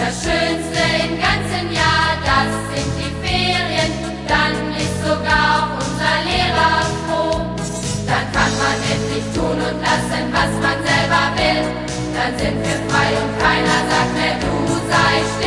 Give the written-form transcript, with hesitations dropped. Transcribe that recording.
Das Schönste im ganzen Jahr, das sind die Ferien, dann ist sogar auch unser Lehrer froh. Dann kann man endlich tun und lassen, was man selber will. Dann sind wir frei und keiner sagt mehr, du sei still.